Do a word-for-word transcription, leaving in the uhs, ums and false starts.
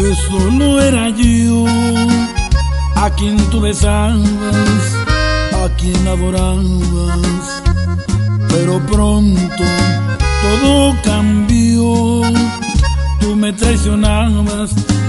Eso no era yo, a quien tú besabas, a quien adorabas, pero pronto todo cambió. Tú me traicionabas